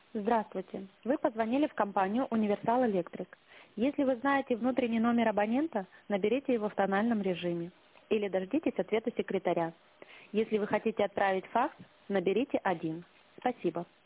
Здравствуйте. Вы позвонили в компанию Универсал Электрик. Если вы знаете внутренний номер абонента, наберите его в тональном режиме или дождитесь ответа секретаря. Если вы хотите отправить факс, наберите 1. Спасибо.